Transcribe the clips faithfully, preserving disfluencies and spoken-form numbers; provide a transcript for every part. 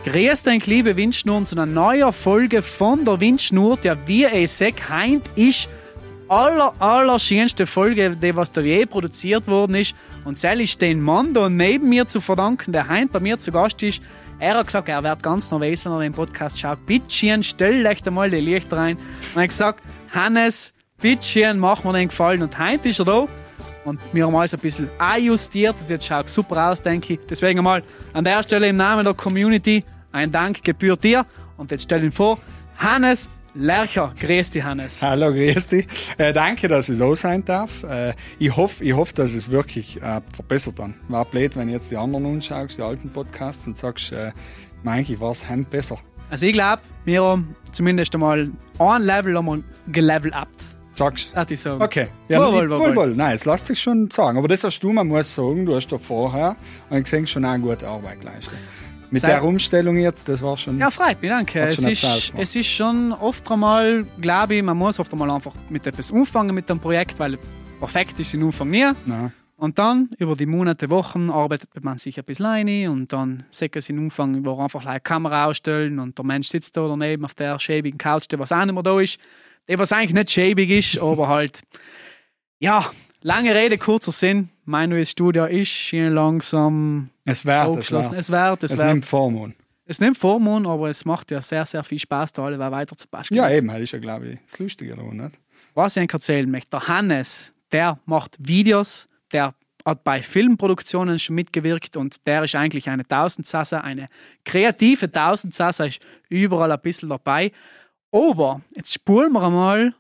Grüß dich, liebe Windschnurren, zu einer neuen Folge von der Windschnur, der wie ich sage, heint ist aller, aller schönste Folge, die was da je produziert worden ist. Und das ist den Mann da neben mir zu verdanken, der heint bei mir zu Gast ist. Er hat gesagt, er wird ganz nervös, wenn er den Podcast schaut. Bitte stell euch da mal die Lichter rein. Und er hat gesagt, Hannes, bitte mach mir den Gefallen. Und heint ist er da. Und wir haben alles ein bisschen einjustiert. Jetzt schaut es super aus, denke ich. Deswegen einmal an der Stelle im Namen der Community ein Dank gebührt dir. Und jetzt stell ihn vor, Hannes Lercher. Grüß dich, Hannes. Hallo, grüß dich. Äh, danke, dass ich da sein darf. Äh, ich hoffe, ich hoff, dass es wirklich äh, verbessert dann. War blöd, wenn du jetzt die anderen anschaust, die alten Podcasts, und sagst, äh, eigentlich war es heim besser. Also ich glaube, wir haben zumindest einmal ein Level einmal gelevelt up. Sagst du? Ich sagen. Okay. Ja, wohl, wohl, wohl, wohl. Nein, es lässt sich schon sagen. Aber das hast du, man muss sagen, du hast da vorher und gesehen, schon eine gute Arbeit geleistet. Mit Sei der Umstellung jetzt, das war schon... Ja, freut mich, danke. Es ist, es ist schon oft einmal, glaube ich, man muss oft einmal einfach mit etwas anfangen mit dem Projekt, weil perfekt ist im Anfang nie. Nein. Und dann, über die Monate, Wochen, arbeitet man sich ein bisschen rein und dann sagt es im Anfang, wo einfach eine Kamera ausstellen und der Mensch sitzt da daneben auf der schäbigen Couch, der was auch nicht mehr da ist. Der, was eigentlich nicht schäbig ist, aber halt, ja, lange Rede, kurzer Sinn. Mein neues Studio ist schön langsam es wird, aufgeschlossen. Es wird, es, es wird. nimmt Vormund. Es nimmt Vormund, aber es macht ja sehr, sehr viel Spaß, da alle weiter zu basteln. Ja, eben, das ist ja, glaube ich, das Lustige daran, nicht? Was ich euch erzählen möchte, der Hannes, der macht Videos, der hat bei Filmproduktionen schon mitgewirkt und der ist eigentlich eine Tausendsassa, eine kreative Tausendsassa, ist überall ein bisschen dabei. Aber jetzt spulen wir einmal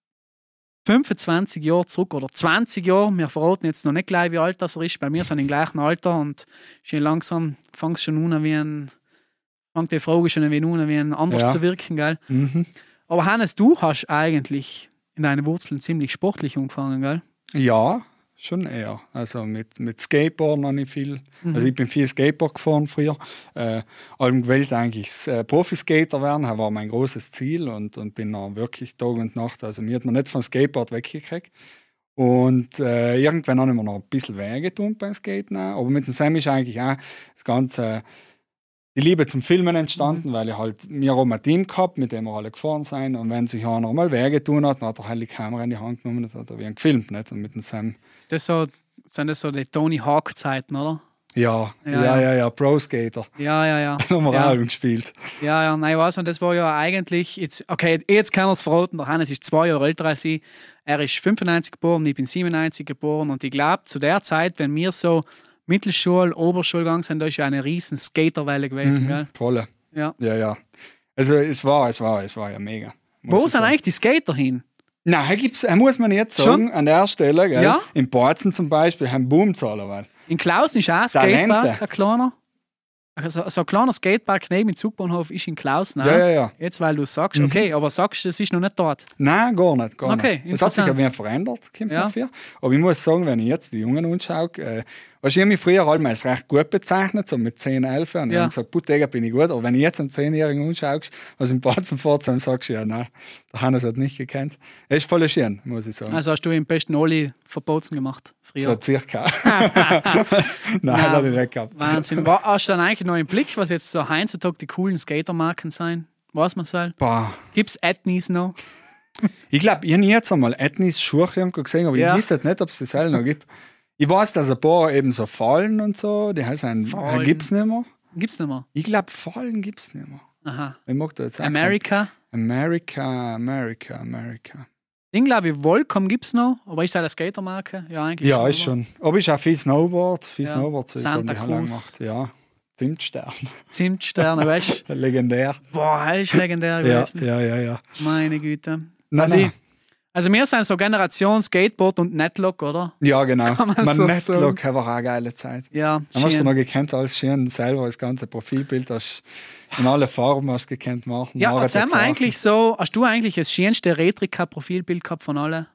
fünfundzwanzig Jahre zurück oder zwanzig Jahre. Wir verraten jetzt noch nicht gleich, wie alt das er ist. Bei mir sind im gleichen Alter und schön langsam fängt es schon an, wie ein, fängt die Frage schon an, wie ein anders ja. zu wirken, gell? Mhm. Aber Hannes, du hast eigentlich in deinen Wurzeln ziemlich sportlich angefangen, gell? Ja, schon eher. Also mit, mit Skateboard habe ich viel. Mhm. Also ich bin viel Skateboard gefahren früher. Äh, allem gewählt eigentlich äh, Profiskater werden, das war mein großes Ziel und, und bin dann wirklich Tag und Nacht. Also mir hat man nicht vom Skateboard weggekriegt. Und äh, irgendwann habe ich mir noch ein bisschen weh getan beim Skaten. Aber mit dem Sam ist eigentlich auch das Ganze, die Liebe zum Filmen entstanden, mhm. weil ich halt, wir haben ein Team gehabt, mit dem wir alle gefahren sind. Und wenn sich einer mal weh getan hat, dann hat er halt die Kamera in die Hand genommen und hat er wie ein gefilmt. Nicht? Und mit dem Sam. Das so, sind das so die Tony Hawk-Zeiten, oder? Ja, ja, ja, ja, ja, Pro-Skater. Ja, ja, ja. Da haben wir ja. auch gespielt. Ja, ja, nein, was und das war ja eigentlich, jetzt, okay, jetzt kann er es verraten, der Hannes ist zwei Jahre älter als ich. Er ist fünfundneunzig geboren, ich bin siebenundneunzig geboren und ich glaube, zu der Zeit, wenn wir so Mittelschule, Oberschule gegangen sind, da ist ja eine riesen Skaterwelle gewesen, mhm, gell? Voll. Ja. Ja, ja. Also es war, es war, es war ja mega. Wo sind sagen. eigentlich die Skater hin? Nein, gibt's, muss man jetzt sagen, Schon? An der Stelle, gell? Ja? In Bautzen zum Beispiel, haben Boomzahler, weil. In Klausen ist auch ein Skatepark, ein kleiner. Also, so ein kleiner Skatepark neben dem Zugbahnhof ist in Klausen. Ja, ja, ja. Jetzt, weil du es sagst, okay, mhm. aber sagst, das ist noch nicht dort. Nein, gar nicht. Gar okay, nicht. Das hat sich ja wieder verändert, kommt ja. dafür. Aber ich muss sagen, wenn ich jetzt die Jungen anschaue, äh, weißt du, ich habe mich früher halt mal recht gut bezeichnet, so mit zehn, elf. Und ich ja. habe gesagt, Puttega bin ich gut. Aber wenn ich jetzt einen zehnjährigen anschaue, was im Bautzen fährt, dann sagst du ja, nein, der Hannes hat nicht gekannt. Er ist voll schön, muss ich sagen. Also hast du im besten Oli verboten gemacht? Früher. So circa. Nein, Nein, hat ich nicht gehabt. Wahnsinn. War, hast du dann eigentlich noch im Blick, was jetzt so heutzutage die coolen Skatermarken sein? Weiß man soll? Gibt es Ethnies noch? Ich glaube, ich habe jetzt einmal Ethnies Schuhe irgendwo gesehen, aber ja. ich weiß nicht, ob es das selber noch gibt. Ich weiß, dass ein paar eben so Fallen und so, die heißen, gibt es nicht mehr. Gibt es nicht mehr? Ich glaube, Fallen gibt es nicht mehr. Aha. Ich mag da jetzt auch America? America, America, America. Ich glaube, Volcom gibt es noch, aber ist das eine Skatermarke? Ja, eigentlich ja, schon. Ja, ist schon. Aber ist auch viel Snowboard, viel ja. Snowboard. Santa Cruz. Ja, Zimtstern. Zimtsterne, weißt du? Legendär. Boah, das ist legendär gewesen. Ja, ja, ja, ja. Meine Güte. Nein, also, nein. Ich, also wir sind so Generation Skateboard und Netlock, oder? Ja, genau. Kann man man so Netlock war auch eine geile Zeit. Ja, dann hast du noch gekannt als schön selber das ganze Profilbild, das in alle Farben hast du gekannt machen. Ja, erzähl mal eigentlich so, hast du eigentlich das schönste Retrika-Profilbild gehabt von allen?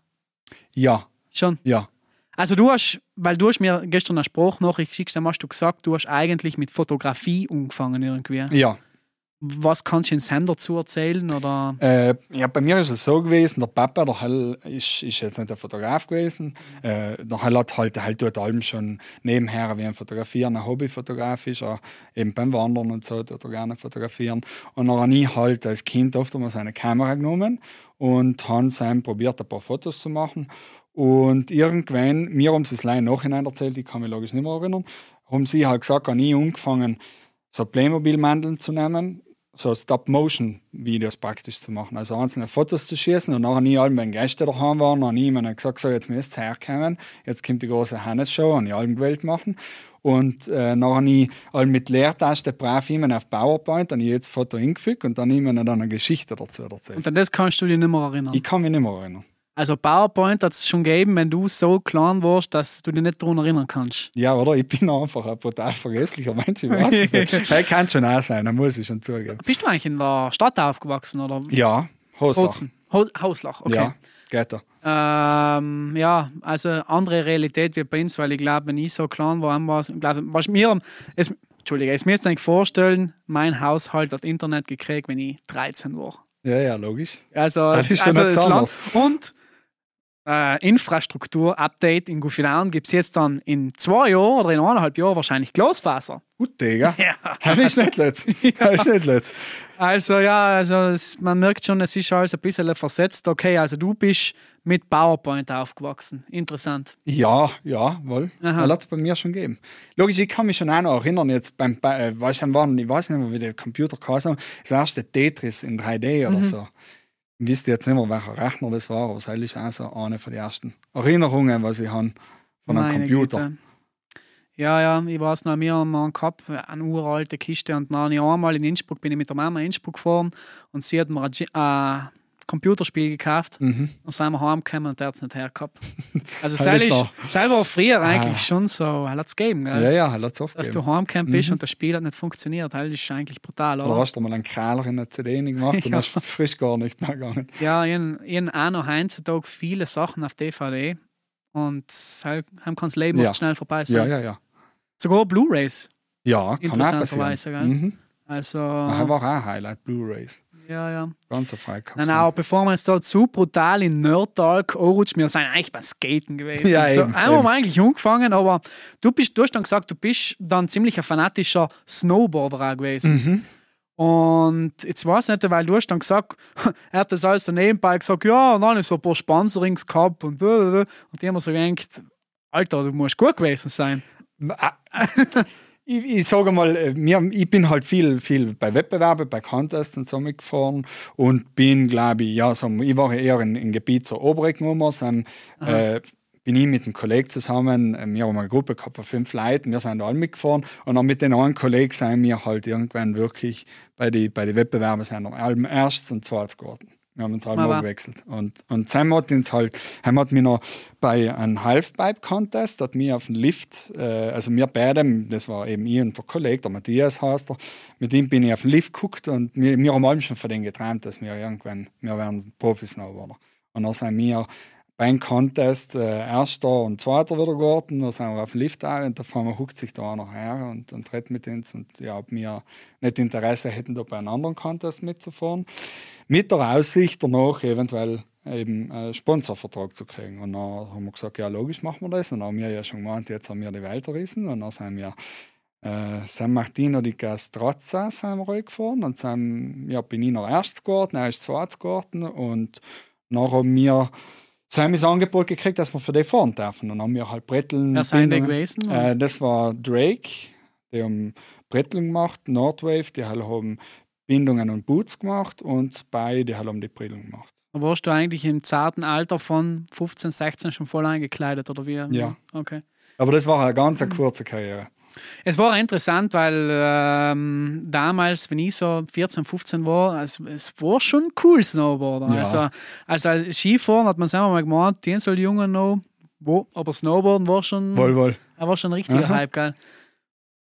Ja. Schon? Ja. Also du hast, weil du hast mir gestern eine Sprachnachricht geschickt, dann hast du gesagt, du hast eigentlich mit Fotografie angefangen irgendwie. Ja. Was kannst du in Sam dazu erzählen? Oder? Äh, ja, bei mir ist es so gewesen, der Papa, der Hell, ist, ist jetzt nicht der Fotograf gewesen. Äh, der Hell hat halt, halt tut allem schon nebenher wie ein Fotografieren, ein Hobbyfotograf ist, auch eben beim Wandern und so, tut er gerne fotografieren. Und dann habe ich halt als Kind oft mal seine Kamera genommen und habe Sam probiert, ein paar Fotos zu machen. Und irgendwann, mir haben sie es leider nachhinein erzählt, ich kann mich logisch nicht mehr erinnern, haben sie halt gesagt, habe ich angefangen, so Playmobil-Mandeln zu nehmen, so Stop-Motion-Videos praktisch zu machen. Also einzelne Fotos zu schießen und nachher nie alle meine Gäste daheim waren, habe ich ihnen gesagt, so, jetzt müsst ihr herkommen, jetzt kommt die große Hannes-Show, habe ich alle gewählt machen. Und äh, nachher habe ich alle mit Leertaste brav immer auf PowerPoint, dann habe ich jetzt Foto hingefügt und dann ihnen dann eine Geschichte dazu erzählt. Und an das kannst du dich nicht mehr erinnern? Ich kann mich nicht mehr erinnern. Also PowerPoint hat es schon gegeben, wenn du so klein warst, dass du dich nicht daran erinnern kannst. Ja, oder? Ich bin einfach ein brutal vergesslicher Mensch. Ich weiß es nicht. Er kann schon auch sein, da muss ich schon zugeben. Bist du eigentlich in der Stadt aufgewachsen? Oder? Ja, Hauslach. Bozen. Ho Hauslach, okay. Ja, geht er. Ähm, ja, also andere Realität wie bei uns, weil ich glaube, wenn ich so klein war, war es, glaube, was mir, es, Entschuldige, es mir jetzt eigentlich vorstellen, mein Haushalt hat Internet gekriegt, wenn ich dreizehn war. Ja, ja, logisch. Also, das ist also schon das Land. anders. Und äh, Infrastruktur-Update in Gufilaun gibt es jetzt dann in zwei Jahren oder in eineinhalb Jahren wahrscheinlich Glasfaser. Gut, Digga. Ja. Das ist nicht letzt. Das ist nicht letzt. Also ja, also es, man merkt schon, es ist alles ein bisschen versetzt. Okay, also du bist mit PowerPoint aufgewachsen. Interessant. Ja, ja, wohl. Das hat es bei mir schon gegeben. Logisch, ich kann mich schon auch noch erinnern, jetzt beim, äh, weißt du, waren, ich weiß nicht mehr, wie der Computer kam, das erste Tetris in drei D oder mhm. so. Ich wüsste jetzt nicht mehr, welcher Rechner das war, aber es ist auch so eine von den ersten Erinnerungen, was ich habe von einem Meine Computer. Güte. Ja, ja, ich weiß noch, wir haben einen gehabt, eine uralte Kiste, und dann einmal in Innsbruck bin ich mit der Mama in Innsbruck gefahren und sie hat mir ein äh, Computerspiel gekauft. Mhm. Dann sind wir heimgekommen und der hat es nicht hergehabt. Also selber früher eigentlich ah. schon so, hat es gegeben, gell? Ja, ja, hat es oft Dass gegeben. du heimgekommen bist mhm. und das Spiel hat nicht funktioniert, das ist eigentlich brutal, oder? Oder hast du mal einen Kräler in der C D gemacht und ja. hast frisch gar nicht mehr gegangen. Ja, ich habe auch noch heutzutage viele Sachen auf D V D und heim kann das Leben ja. oft schnell vorbei sein. Ja, ja, ja. Sogar Blu-Rays. Ja, kann auch passieren. Mhm. Also, das war auch ein Highlight, Blu-Rays. Ja, ja. Ganz frei gehabt. Nein, auch bevor wir jetzt da zu brutal in Nerd-Talk anrutschen, wir sind eigentlich beim Skaten gewesen. Ja, so, eben, einmal haben wir eigentlich angefangen, aber du, bist, du hast dann gesagt, du bist dann ziemlich ein fanatischer Snowboarder auch gewesen. Mhm. Und jetzt weiß ich nicht, weil du hast dann gesagt, er hat das alles so nebenbei gesagt, ja, und dann ist so ein paar Sponsorings gehabt und und die haben mir so gedacht, Alter, du musst gut gewesen sein. Ich, ich sage mal, mir, ich bin halt viel, viel bei Wettbewerben, bei Contests und so mitgefahren und bin, glaube ich, ja, so, ich war eher in, in Gebiet so Oberegnummers, ähm, äh, bin ich mit einem Kollegen zusammen, äh, wir haben eine Gruppe gehabt von fünf Leuten, wir sind da alle mitgefahren und dann mit den anderen Kollegen sind wir halt irgendwann wirklich bei den bei die Wettbewerben sind wir allem erstes und zweites geworden. Wir haben uns halt mal gewechselt. Und, und Sam hat uns halt, Sam hat mich noch bei einem Halfpipe-Contest, hat mich auf den Lift, äh, also wir beide, das war eben ich und der Kollege, der Matthias heißt er, mit ihm bin ich auf den Lift geguckt und wir, wir haben allem schon von denen geträumt, dass wir irgendwann, wir werden Profisnowboarder. Und dann sind wir beim Contest äh, Erster und Zweiter wieder geworden, dann sind wir auf den Lift auch und da man huckt sich da einer her und, und redet mit uns und ja, ob wir nicht Interesse hätten, da bei einem anderen Contest mitzufahren. Mit der Aussicht danach eventuell eben einen Sponsorvertrag zu kriegen. Und dann haben wir gesagt, ja logisch machen wir das. Und dann haben wir ja schon gemeint, jetzt haben wir die Welt gerissen. Und dann sind wir äh, San Martino di Castrazza sind wir gefahren. Und sind, ja, bin ich noch erstes geworden, er ist zweites geworden. Und dann haben wir Sam das Angebot gekriegt, dass wir für die fahren dürfen. Und dann haben wir halt Bretteln. Wer sind die gewesen? Äh, das war Drake, die haben Bretteln gemacht, Nordwave, die haben Bindungen und Boots gemacht und beide haben die Brillen gemacht. Da warst du eigentlich im zarten Alter von fünfzehn, sechzehn schon voll eingekleidet, oder wie? Ja. Okay. Aber das war eine ganz eine kurze Karriere. Es war interessant, weil ähm, damals, wenn ich so vierzehn, fünfzehn war, es, es war schon cool, Snowboarder. Ja. Also, also als Skifahren hat man selber mal gemeint, den soll Jungen noch, wo, aber Snowboarden war schon, wohl, wohl. war schon ein richtiger Aha. Hype, gell?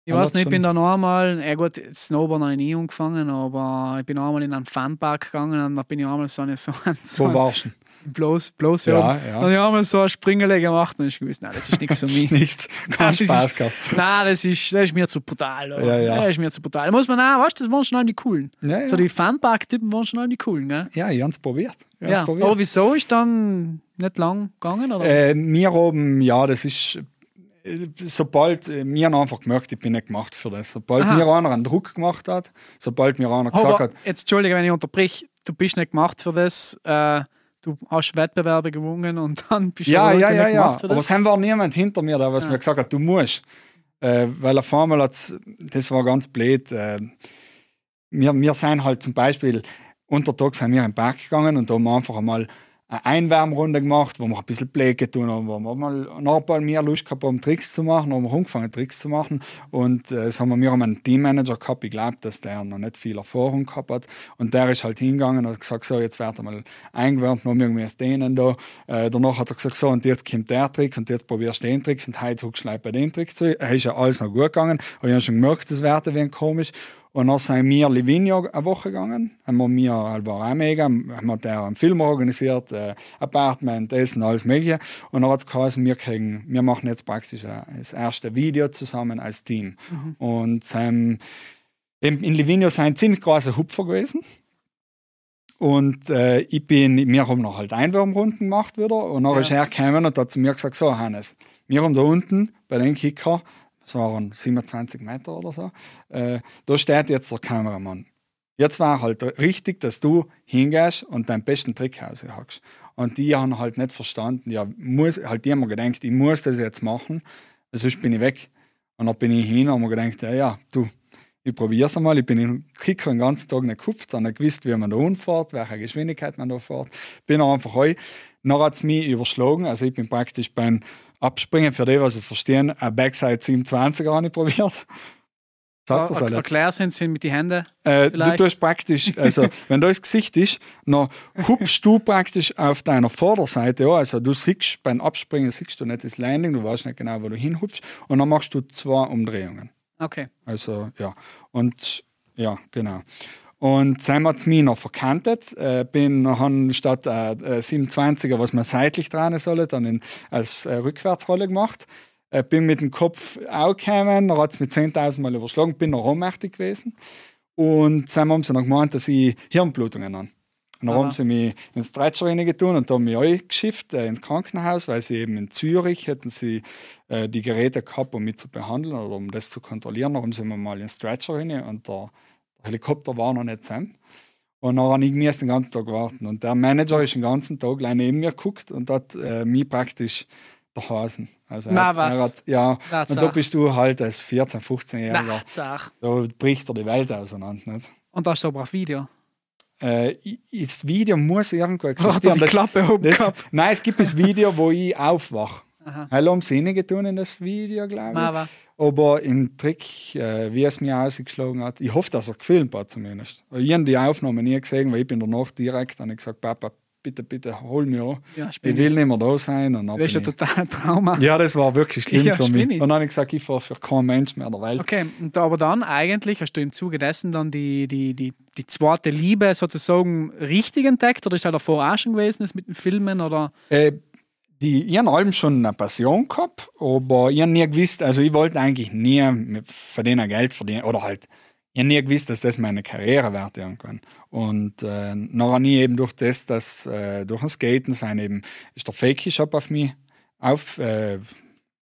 Ich weiß nicht, ich bin da noch einmal, ja gut, Snowboard habe ich nie angefangen, aber ich bin noch einmal in einen Funpark gegangen und da bin ich einmal so eine so ein, so Wo warst du? Bloß, bloß Ja, ja. ja. Dann habe ich einmal so ein Springele gemacht und ich gewusst, nein, das ist nichts für mich. Nicht. Kein Spaß gehabt. Nein, das ist, das ist mir zu brutal. Oder? Ja, ja. Das ist mir zu brutal. Da muss man auch, weißt du, das waren schon alle die coolen. Ja, ja. So die Funpark-Typen waren schon alle die coolen, gell? Ja, ich habe es probiert. Ich hab's Ja, probiert. aber wieso ist dann nicht lang gegangen? Oder? Äh, mir oben, ja, das ist, äh, sobald, äh, wir haben einfach gemerkt, ich bin nicht gemacht für das. Sobald Aha. mir einer einen Druck gemacht hat, sobald mir einer gesagt aber hat, jetzt, Entschuldige, wenn ich unterbrich, du bist nicht gemacht für das, äh, du hast Wettbewerbe gewonnen und dann bist du ja, aber ja, wirklich ja, nicht ja, gemacht für aber das. es war niemand hinter mir, der was Ja. mir gesagt hat, du musst. Äh, weil auf einmal hat's, das war ganz blöd. Äh, wir, wir sind halt zum Beispiel, unter Tag sind wir in den Berg gegangen und da haben wir einfach einmal eine Einwärmrunde gemacht, wo wir ein bisschen Pflege tun haben, wo wir mal nachher mehr Lust gehabt haben, Tricks zu machen, haben wir angefangen, Tricks zu machen. Und äh, das haben wir, wir haben einen Teammanager gehabt, ich glaube, dass der noch nicht viel Erfahrung gehabt hat. Und der ist halt hingegangen und hat gesagt, so, jetzt wird er mal eingewärmt, noch irgendwie aus denen da. Äh, danach hat er gesagt, so, und jetzt kommt der Trick und jetzt probierst du den Trick und heute huckst du gleich bei dem Trick zu. Er ist ja alles noch gut gegangen. Und ich habe schon gemerkt, das wird ein wenig komisch. Und dann sind wir in Livigno eine Woche gegangen. Haben wir, war auch mega. Haben der einen Film organisiert, äh, Apartment, Essen, alles Mögliche. Und dann hat es geheißen, wir, kriegen, wir machen jetzt praktisch das erste Video zusammen als Team. Mhm. Und ähm, in Livigno sind ein ziemlich großer Hupfer gewesen. Und äh, ich bin, wir haben noch halt Einwärmrunden gemacht wieder. Und dann ja. ist er gekommen und hat zu mir gesagt, so Hannes, wir haben da unten bei den Kicker, das waren siebenundzwanzig Meter oder so, äh, da steht jetzt der Kameramann. Jetzt war halt richtig, dass du hingehst und deinen besten Trick raushackst. Und die haben halt nicht verstanden, ja, muss, halt die haben mir gedacht, ich muss das jetzt machen, sonst bin ich weg. Und dann bin ich hin und habe mir gedacht, ja, ja, du, ich probiere es einmal. Ich bin im Kicker den ganzen Tag nicht gekupft, habe nicht gewusst, wie man da rumfährt, welche Geschwindigkeit man da fährt. Bin einfach heu. Dann hat es mich überschlagen. Also ich bin praktisch beim Abspringen, für die, was ich verstehen, ein Backside siebenundzwanziger habe ich probiert. Er, er, erklär sind sie mit den Händen. Äh, du tust praktisch, also wenn da das Gesicht ist, dann hupfst du praktisch auf deiner Vorderseite an. Also du siehst beim Abspringen siehst du nicht das Landing, du weißt nicht genau, wo du hinhupfst. Und dann machst du zwei Umdrehungen. Okay. Also ja. Und ja, genau. Und dann hat es mich noch verkantet. Äh, bin haben statt äh, siebenundzwanziger, was man seitlich dran soll, dann in, als äh, Rückwärtsrolle gemacht. Äh, bin mit dem Kopf auch gekommen, dann hat es mich zehntausend Mal überschlagen, bin noch ohnmächtig gewesen. Und dann haben sie noch gemeint, dass ich Hirnblutungen habe. Und dann Aha. haben sie mich ins Stretcher reingetan und haben mich eingeschifft äh, ins Krankenhaus, weil sie eben in Zürich hätten sie äh, die Geräte gehabt, um mich zu behandeln oder um das zu kontrollieren. Dann haben sie mir mal ins Stretcher rein und der Helikopter war noch nicht zusammen. Und dann habe ich mir den ganzen Tag warten. Und der Manager ist den ganzen Tag gleich neben mir geguckt und hat äh, mich praktisch der Hasen. Also Na, er, was? Er hat, ja, Na, und da bist du halt als vierzehn-, fünfzehnjähriger. Da bricht dir die Welt auseinander. Nicht? Und das ist aber auf Video? Äh, das Video muss irgendwo existieren. Die Klappe oben das, gehabt. Nein, es gibt das Video, wo ich aufwache. Hallo haben sie getan in das Video, glaube ich. Mava. Aber im Trick, äh, wie es mir ausgeschlagen hat, ich hoffe, dass er gefilmt hat zumindest. Ich habe die Aufnahme nie gesehen, weil ich bin danach direkt und ich gesagt, Papa, bitte, bitte, hol mich an. Ja, ich will nicht mehr da sein. Und das ist ein totaler Trauma. Ja, das war wirklich schlimm ja, für mich. Ich. Und dann habe ich gesagt, ich fahre für keinen Mensch mehr in der Welt. Okay, und aber dann eigentlich hast du im Zuge dessen dann die, die, die, die zweite Liebe sozusagen richtig entdeckt oder ist das davor auch schon gewesen, das mit den Filmen? Oder? Äh, Die, ich habe allem schon eine Passion gehabt, aber ich habe nie gewusst, also ich wollte eigentlich nie von denen Geld verdienen, oder halt, ich habe nie gewusst, dass das meine Karriere wird irgendwann. Und äh, noch nie eben durch das, dass äh, durch das Skaten sein eben, ist der Fakey-Shop auf mich auf, äh, jetzt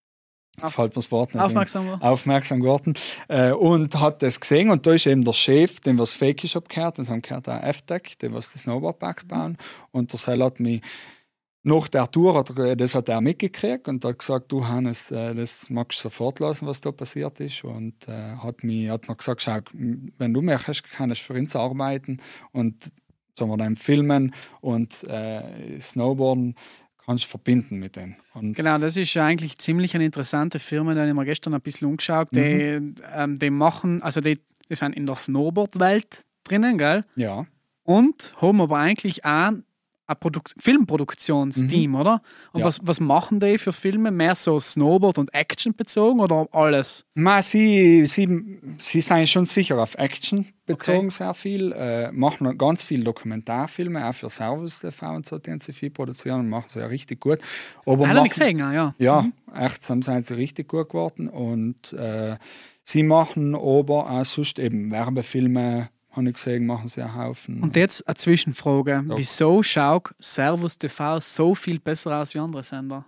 auf, fällt mir das Wort nicht aufmerksam geworden. Aufmerksam geworden. Äh, und hat das gesehen und da ist eben der Chef, dem was Fakey-Shop gehört, das haben gehört auch F-Tech, dem was die Snowboardparks bauen. Und der Seil hat mich nach der Tour hat er, das hat er mitgekriegt und hat gesagt, du Hannes, das magst du sofort lassen, was da passiert ist. Und äh, hat, mich, hat mir gesagt, schau, wenn du möchtest, kannst du für uns arbeiten und sagen wir dann filmen und äh, Snowboarden kannst du verbinden mit denen. Und genau, das ist eigentlich ziemlich eine interessante Firma, die habe ich mir gestern ein bisschen umgeschaut. Die, mhm. ähm, die machen, also die, die sind in der Snowboard-Welt drinnen, gell? Ja. Und haben aber eigentlich auch ein Produk- Filmproduktionsteam, mhm. oder? Und ja. was, was machen die für Filme? Mehr so Snowboard- und Action bezogen oder alles? Na, sie, sie, sie sind schon sicher auf Action bezogen, okay. sehr viel. Äh, machen ganz viele Dokumentarfilme, auch für Servus T V und so, den sie viel produzieren und machen sie ja richtig gut. Aber Habe ich gesehen, ja. Ja, mhm. echt, sind sie richtig gut geworden. Und äh, sie machen aber auch sonst eben Werbefilme, habe ich gesehen, machen sie einen Haufen. Und jetzt eine Zwischenfrage. Doch. Wieso schaut Servus T V so viel besser aus wie andere Sender?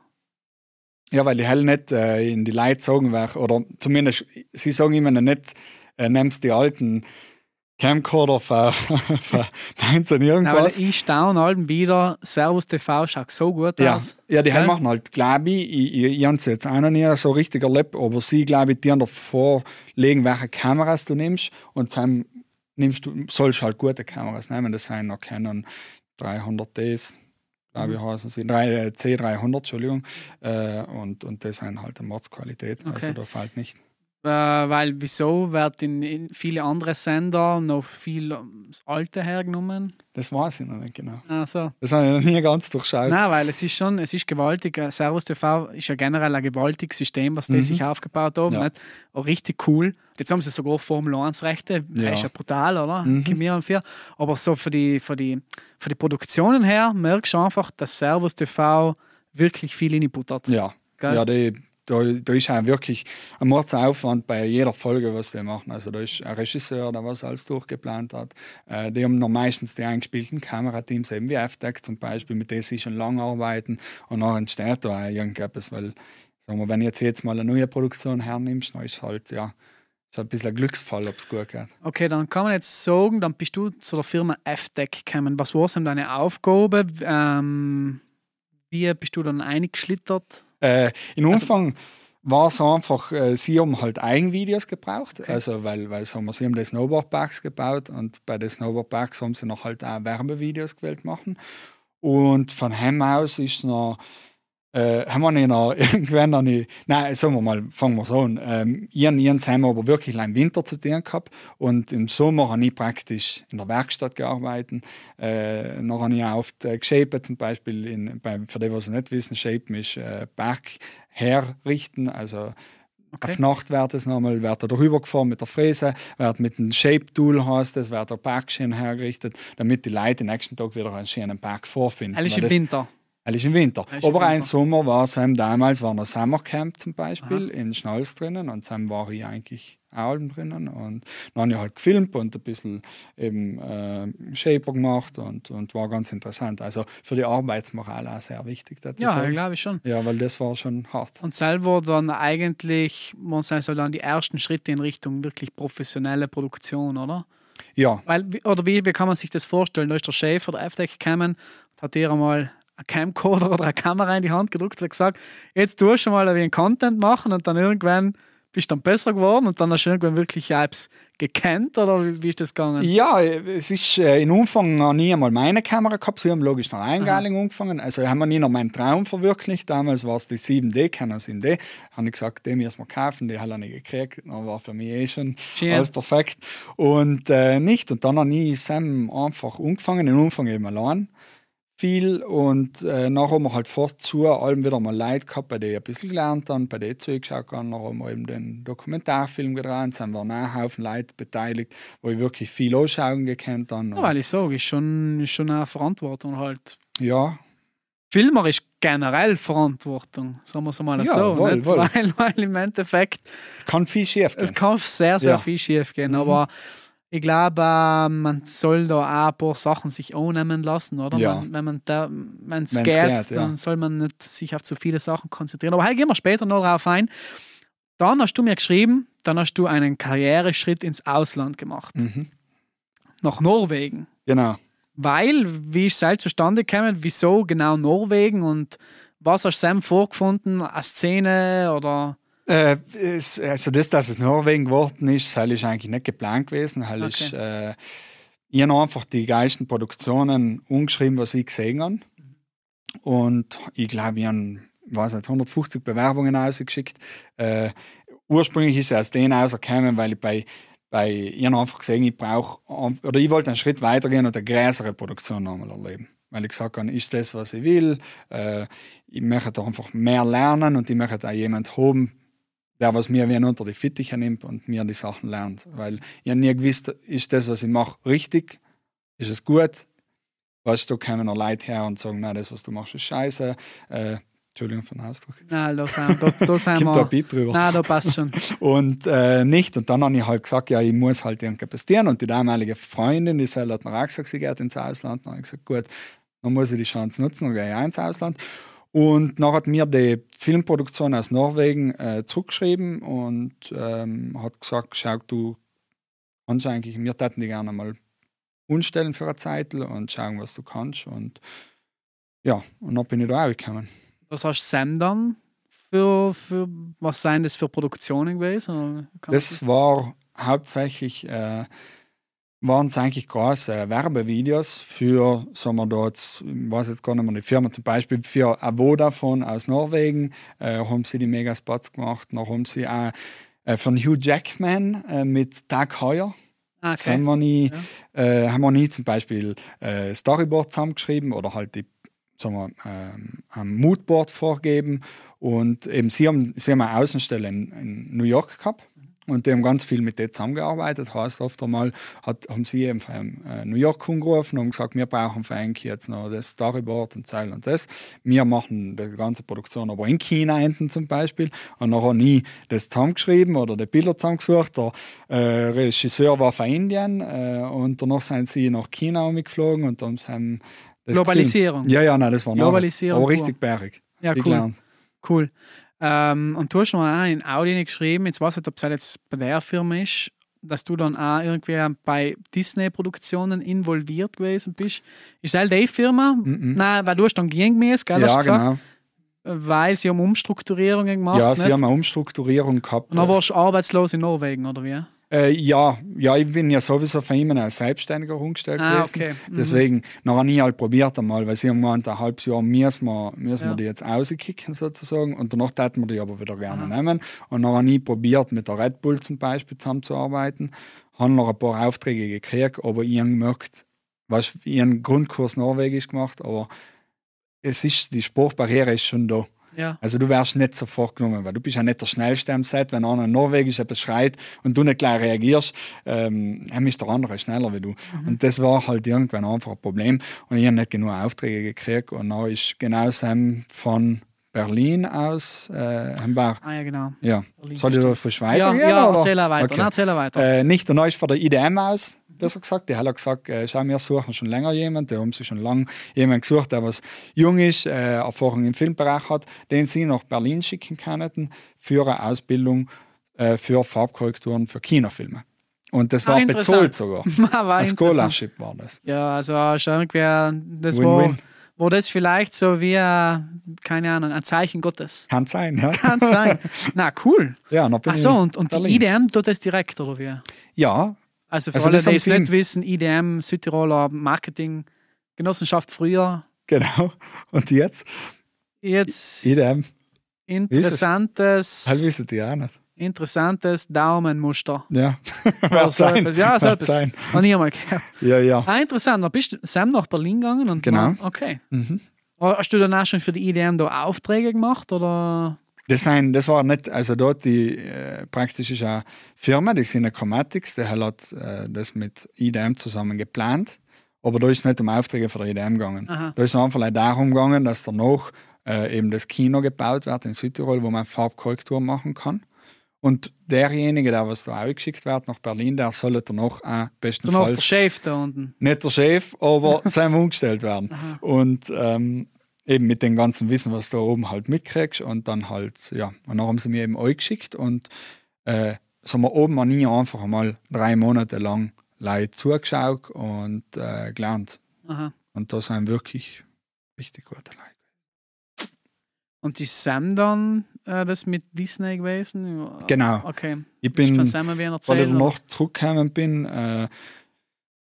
Ja, weil die hell nicht äh, in die Leute sagen, wer, oder zumindest, sie sagen immer nicht, äh, nimmst die alten Camcorder für, für neunzehn irgendwas. Nein, ich staune halt wieder, Servus T V schaut so gut ja. aus. Ja, die hell machen halt, glaube ich, ich, ich, ich habe es jetzt auch noch nie so richtig erlebt, aber sie, glaube ich, dir davor legen, welche Kameras du nimmst und dann nimmst du, sollst halt gute Kameras nehmen, das sind noch Canon dreihundert Ds, glaube ich, heißen sie, C dreihundert, Entschuldigung, äh, und, und das sind halt eine Mordsqualität, okay. Also da fällt nicht. Äh, weil wieso wird in, in viele andere Sender noch viel das Alte hergenommen? Das weiß ich noch nicht genau. Ach so. Das habe ich noch nie ganz durchschaut. Nein, weil es ist schon, es ist gewaltig. Servus T V ist ja generell ein gewaltiges System, was die mhm. sich aufgebaut haben. Ja. Nicht? Auch richtig cool. Jetzt haben sie sogar Formel eins Rechte. Ja. Das ist ja brutal, oder? Mhm. Für. Aber so für die, für, die, für die Produktionen her merkst du einfach, dass Servus T V wirklich viel Input hat. Ja, Gell? ja die Da, da ist auch wirklich ein Mordsaufwand bei jeder Folge, was die machen. Also da ist ein Regisseur, der was alles durchgeplant hat. Äh, die haben noch meistens die eingespielten Kamerateams, eben wie F T E C zum Beispiel, mit denen sie schon lange arbeiten. Und dann entsteht da auch irgendetwas, weil, sagen wir, wenn du jetzt, jetzt mal eine neue Produktion hernimmst, dann ist es halt, ja, so ein bisschen ein Glücksfall, ob es gut geht. Okay, dann kann man jetzt sagen, dann bist du zu der Firma F T E C gekommen. Was war denn deine Aufgabe? Ähm, wie bist du dann eingeschlittert? Äh, Im Anfang also, war es einfach, äh, sie haben halt Eigenvideos gebraucht, okay. Also weil, weil sagen wir, sie haben die Snowboardparks gebaut und bei den Snowboardparks haben sie noch halt auch Werbevideos gewählt machen. Und von hem aus ist noch Äh, haben wir nicht noch irgendwann noch nicht, nein, sagen wir mal, fangen wir so an. Ähm, ihren, ihren haben wir aber wirklich im Winter zu tun gehabt und im Sommer habe ich praktisch in der Werkstatt gearbeitet. Äh, noch habe ich auch oft äh, geshaped, zum Beispiel, in, bei, für die, was nicht wissen, Shapen ist äh, Berg herrichten, also okay. Auf Nacht wird es nochmal, wird er darüber gefahren mit der Fräse, wird mit dem Shape-Tool heißt es, wird der Berg schön hergerichtet, damit die Leute den nächsten Tag wieder einen schönen Berg vorfinden. Eigentlich im Winter. Eigentlich im Winter. Ist Aber im ein Winter. Sommer war es damals, war noch Summercamp zum Beispiel Aha. in Schnalz drinnen und dann war ich eigentlich auch drinnen und dann habe ich halt gefilmt und ein bisschen eben äh, Shaper gemacht und, und war ganz interessant. Also für die Arbeitsmoral auch sehr wichtig. Ja, glaube ich schon. Ja, weil das war schon hart. Und selber dann eigentlich, muss man sagen, dann die ersten Schritte in Richtung wirklich professionelle Produktion, oder? Ja. Weil, oder wie, wie kann man sich das vorstellen? Da ist der Chef oder F T E C gekommen, hat dir einmal ein Camcorder oder eine Kamera in die Hand gedrückt und gesagt, jetzt tust du schon mal ein Content machen und dann irgendwann bist du dann besser geworden und dann hast du irgendwann wirklich Apps gekannt oder wie, wie ist das gegangen? Ja, es ist äh, in Anfang noch nie einmal meine Kamera gehabt, sie haben logisch noch Eingaling angefangen, also haben wir nie noch meinen Traum verwirklicht, damals war es die sieben D, Canon sieben D, habe ich gesagt, die müssen wir kaufen, die habe ich nicht gekriegt, dann war für mich eh schon Schön. Alles perfekt und äh, nicht und dann habe ich Sam einfach angefangen, im Anfang eben allein viel und äh, nachher haben wir halt fortzu allem wieder mal Leute gehabt, bei denen ich ein bisschen gelernt habe, bei denen ich zugeschaut habe, nachher haben wir eben den Dokumentarfilm gedreht, dann waren auch ein Haufen Leute beteiligt, wo ich wirklich viel anschauen gekannt habe. Ja, weil ich sage, ist schon, ist schon eine Verantwortung halt. Ja. Filmer ist generell Verantwortung, sagen wir es mal ja, so. Wohl, nicht? Wohl. Weil, weil im Endeffekt es kann viel schief gehen. Es kann sehr, sehr ja. viel schief gehen, mhm. aber ich glaube, man soll da auch ein paar Sachen sich annehmen lassen, oder? Ja. Man, wenn man da, wenn es geht, geht, dann ja. soll man nicht sich auf zu viele Sachen konzentrieren. Aber hey, gehen wir später noch darauf ein. Dann hast du mir geschrieben, dann hast du einen Karriereschritt ins Ausland gemacht. Mhm. Nach Norwegen. Genau. Weil, wie ist es zustande gekommen? Wieso genau Norwegen? Und was hast du Sam vorgefunden? Eine Szene oder... Äh, es, also das, dass es Norwegen geworden ist, das ist eigentlich nicht geplant gewesen. Das okay. ist, äh, ich habe einfach die geilsten Produktionen umgeschrieben, was ich gesehen habe. Und ich glaube, ich habe weiß nicht, hundertfünfzig Bewerbungen ausgeschickt. Äh, ursprünglich ist es aus denen rausgekommen, weil ich bei, bei ich habe einfach gesehen, ich brauche, oder ich wollte einen Schritt weitergehen und eine größere Produktion nochmal erleben. weil ich gesagt habe, ist das, was ich will. Äh, ich möchte einfach mehr lernen und ich möchte auch jemanden haben, der was mir wie unter die Fittiche nimmt und mir die Sachen lernt. Weil ich habe nie gewusst, ist das, was ich mache, richtig? Ist es gut? Weißt du, da kommen noch Leute her und sagen, nein, das, was du machst, ist scheiße. Äh, Entschuldigung für den Ausdruck. Nein, da sind, da, da sind Kommt wir. da ein Beat drüber. Nein, da passt schon. Und äh, nicht. Und dann habe ich halt gesagt, ja, ich muss halt irgendwas tun. Und die damalige Freundin, die selber hat mir auch gesagt, sie geht ins Ausland. Dann habe ich gesagt, gut, dann muss ich die Chance nutzen, dann gehe ich auch ins Ausland. Und dann hat mir die Filmproduktion aus Norwegen äh, zurückgeschrieben und ähm, hat gesagt, schau, du kannst eigentlich, wir täten dich gerne mal umstellen für eine Zeit und schauen, was du kannst. Und ja, und dann bin ich da auch gekommen. Was hast du Sam dann für, für was seien das für Produktionen gewesen? Das war hauptsächlich, äh, waren es eigentlich große äh, Werbevideos für, sagen wir da jetzt, ich weiß jetzt gar nicht mehr, die Firma zum Beispiel, für eine Vodafone aus Norwegen, äh, haben sie die Megaspots gemacht. Dann haben sie auch äh, von Hugh Jackman äh, mit Tag Heuer. Okay. Das haben wir nie, Ja. äh, haben wir nie zum Beispiel äh, Storyboard zusammengeschrieben oder halt die, sagen wir, ähm, ein Moodboard vorgeben. Und eben sie haben, sie haben eine Außenstelle in, in New York gehabt. Und die haben ganz viel mit denen zusammengearbeitet. Heißt, oft einmal hat, haben sie eben von äh, New York angerufen und gesagt, wir brauchen für Enki jetzt noch das Storyboard und Zeil und das. Wir machen die ganze Produktion aber in China hinten zum Beispiel. Und nachher nie das zusammengeschrieben oder die Bilder zusammengesucht. Der äh, Regisseur war von Indien äh, und danach sind sie nach China umgeflogen und dann haben das Globalisierung. Gefilmt. Ja, ja, nein, das war Globalisierung. aber richtig bärig. Ja, cool. Gelernt. Cool. Ähm, und du hast noch auch in Audi geschrieben, jetzt weiß ich nicht, ob es jetzt bei der Firma ist, dass du dann auch irgendwie bei Disney-Produktionen involviert gewesen bist. Ist das die Firma? Mm-mm. Nein, weil du hast dann gegen mich, gell, Ja, hast du gesagt? genau. Weil sie haben Umstrukturierungen gemacht. Ja, sie nicht? haben eine Umstrukturierung gehabt. Und dann warst du arbeitslos in Norwegen, oder wie? Äh, ja, ja, ich bin ja sowieso von ihm als Selbstständiger umgestellt Ah, gewesen. okay. Mhm. Deswegen, noch habe ich halt probiert einmal, weil sie haben gemeint, ein halbes Jahr müssen wir, müssen Ja. wir die jetzt rauskicken sozusagen und danach täten wir die aber wieder gerne Aha. nehmen. Und dann habe ich probiert, mit der Red Bull zum Beispiel zusammenzuarbeiten. Habe noch ein paar Aufträge gekriegt, aber ich habe gemerkt, weißt, ich habe einen Grundkurs Norwegisch gemacht, aber es ist, die Sprachbarriere ist schon da. Ja. Also du wärst nicht sofort genommen, weil du bist ja nicht der Schnellste am Set. Wenn einer in Norwegisch etwas schreit und du nicht gleich reagierst, ähm, dann ist der andere schneller wie du. Mhm. Und das war halt irgendwann einfach ein Problem. Und ich habe nicht genug Aufträge gekriegt. Und dann ist genau Sam von Berlin aus, äh, haben wir, Ah ja, genau. ja. Berlin Soll ich da frisch Ja, weitergehen? ja oder? erzähl weiter. Okay. Nein, erzähl weiter. Äh, nicht, und dann ist von der I D M aus, besser gesagt, die hat gesagt, äh, schau, wir suchen schon länger jemanden, die haben sie schon lange jemanden gesucht, der was jung ist, äh, Erfahrung im Filmbereich hat, den sie nach Berlin schicken können für eine Ausbildung äh, für Farbkorrekturen für Kinofilme. Und das Ah, war interessant. bezahlt sogar. War Ein interessant. Scholarship war das. Ja, also ist irgendwie, das Win-win. war, war das vielleicht so wie, äh, keine Ahnung, ein Zeichen Gottes. Kann sein, ja. Kann sein. Na, cool. Ja, dann bin Ach so, ich und, und die Berlin. I D M tut das direkt, oder wie? Ja, Also für Also alle, das die haben es sie nicht im- wissen, I D M, Südtiroler Marketing-Genossenschaft früher. genau. Und jetzt? Jetzt I D M. interessantes, Halt wissen die auch nicht. interessantes Daumenmuster. Ja. Oder so sein. etwas. Ja, so Wird etwas. sein. Noch nie einmal gehört. Ja, ja. Ah, interessant. Dann bist du Sam nach Berlin gegangen und Genau. dann, okay. Mhm. Hast du dann auch schon für die I D M da Aufträge gemacht oder? Das, sind, das war nicht, also dort die äh, praktisch ist eine Firma, die sind Chromatics, der hat äh, das mit I D M zusammen geplant, aber da ist es nicht um Aufträge für die I D M gegangen. Aha. Da ist es einfach darum gegangen, dass danach äh, eben das Kino gebaut wird in Südtirol, wo man Farbkorrektur machen kann. Und derjenige, der was da auch geschickt wird nach Berlin, der soll danach auch Danach der bestenfalls Chef da unten. nicht der Chef, aber Sam umgestellt werden. Aha. Und ähm, eben mit dem ganzen Wissen, was du da oben halt mitkriegst und dann halt, ja, und dann haben sie mir eben euch geschickt und äh, so haben wir oben an nie einfach einmal drei Monate lang Leute zugeschaut und äh, gelernt. Aha. Und da sind wirklich richtig gute Leute. Und ist Sam dann äh, das mit Disney gewesen? Genau. Okay. Ich Willst du bin, von Sam wen weil ich erzählen? danach zurückgekommen bin, äh,